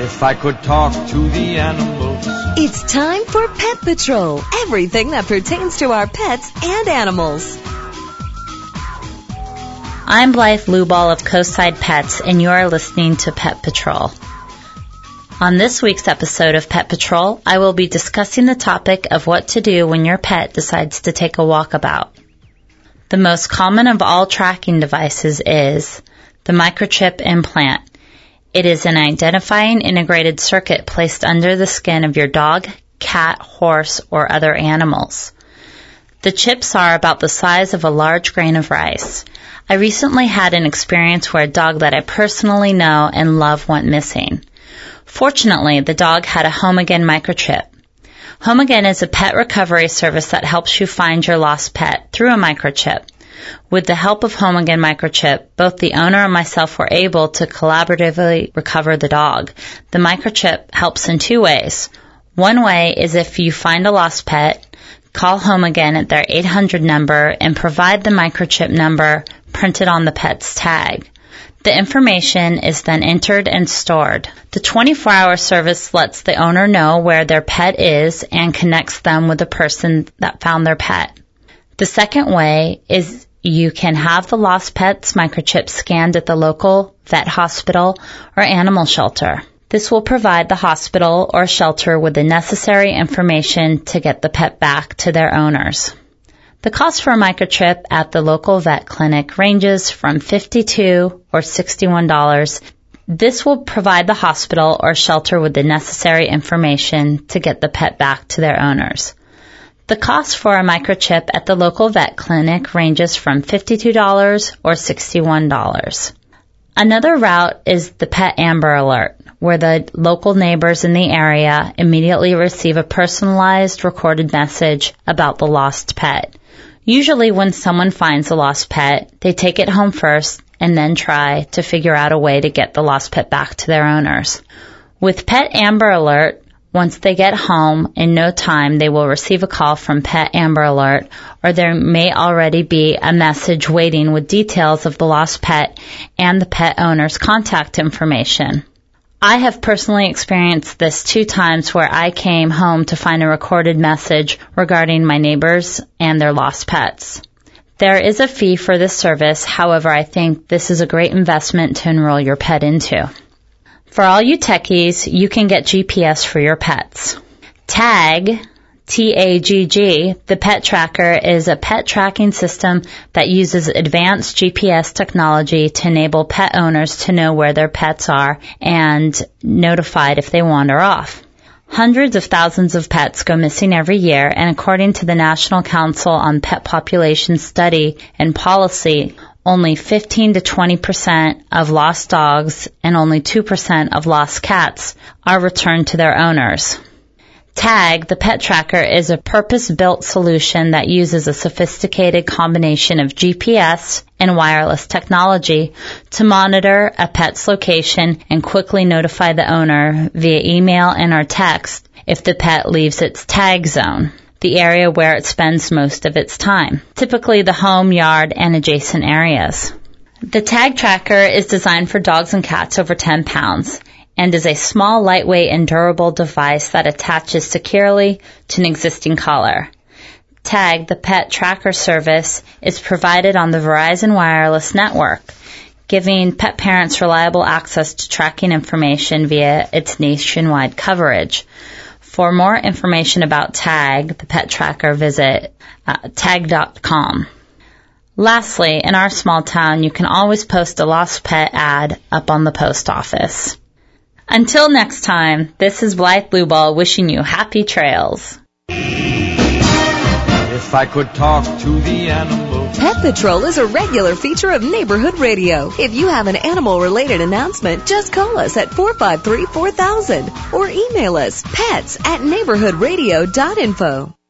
If I could talk to the animals. It's time for Pet Patrol. Everything that pertains to our pets and animals. I'm Blythe Luball of Coastside Pets, and you are listening to Pet Patrol. On this week's episode of Pet Patrol, I will be discussing the topic of what to do when your pet decides to take a walkabout. The most common of all tracking devices is the microchip implant. It is an identifying integrated circuit placed under the skin of your dog, cat, horse, or other animals. The chips are about the size of a large grain of rice. I recently had an experience where a dog that I personally know and love went missing. Fortunately, the dog had a Home Again microchip. Home Again is a pet recovery service that helps you find your lost pet through a microchip. With the help of Home Again microchip, both the owner and myself were able to collaboratively recover the dog. The microchip helps in two ways. One way is if you find a lost pet, call Home Again at their 800 number and provide the microchip number printed on the pet's tag. The information is then entered and stored. The 24-hour service lets the owner know where their pet is and connects them with the person that found their pet. The second way is you can have the lost pet's microchip scanned at the local vet hospital or animal shelter. This will provide the hospital or shelter with the necessary information to get the pet back to their owners. The cost for a microchip at the local vet clinic ranges from $52 or $61. This will provide the hospital or shelter with the necessary information to get the pet back to their owners. The cost for a microchip at the local vet clinic ranges from $52 or $61. Another route is the Pet Amber Alert, where the local neighbors in the area immediately receive a personalized recorded message about the lost pet. Usually when someone finds a lost pet, they take it home first and then try to figure out a way to get the lost pet back to their owners. With Pet Amber Alert, once they get home, in no time, they will receive a call from Pet Amber Alert, or there may already be a message waiting with details of the lost pet and the pet owner's contact information. I have personally experienced this 2 times where I came home to find a recorded message regarding my neighbors and their lost pets. There is a fee for this service, however, I think this is a great investment to enroll your pet into. For all you techies, you can get GPS for your pets. TAG, T-A-G-G, the pet tracker, is a pet tracking system that uses advanced GPS technology to enable pet owners to know where their pets are and notified if they wander off. Hundreds of thousands of pets go missing every year, and according to the National Council on Pet Population Study and Policy, only 15 to 20% of lost dogs and only 2% of lost cats are returned to their owners. TAG, the pet tracker, is a purpose-built solution that uses a sophisticated combination of GPS and wireless technology to monitor a pet's location and quickly notify the owner via email and or text if the pet leaves its tag zone, the area where it spends most of its time, typically the home, yard, and adjacent areas. The tag tracker is designed for dogs and cats over 10 pounds and is a small, lightweight, and durable device that attaches securely to an existing collar. TAG, the pet tracker service, is provided on the Verizon Wireless network, giving pet parents reliable access to tracking information via its nationwide coverage. For more information about TAG, the pet tracker, visit tag.com. Lastly, in our small town, you can always post a lost pet ad up on the post office. Until next time, this is Blythe Luball wishing you happy trails. If I could talk to the animals. Pet Patrol is a regular feature of Neighborhood Radio. If you have an animal-related announcement, just call us at 453-4000 or email us pets@neighborhoodradio.info.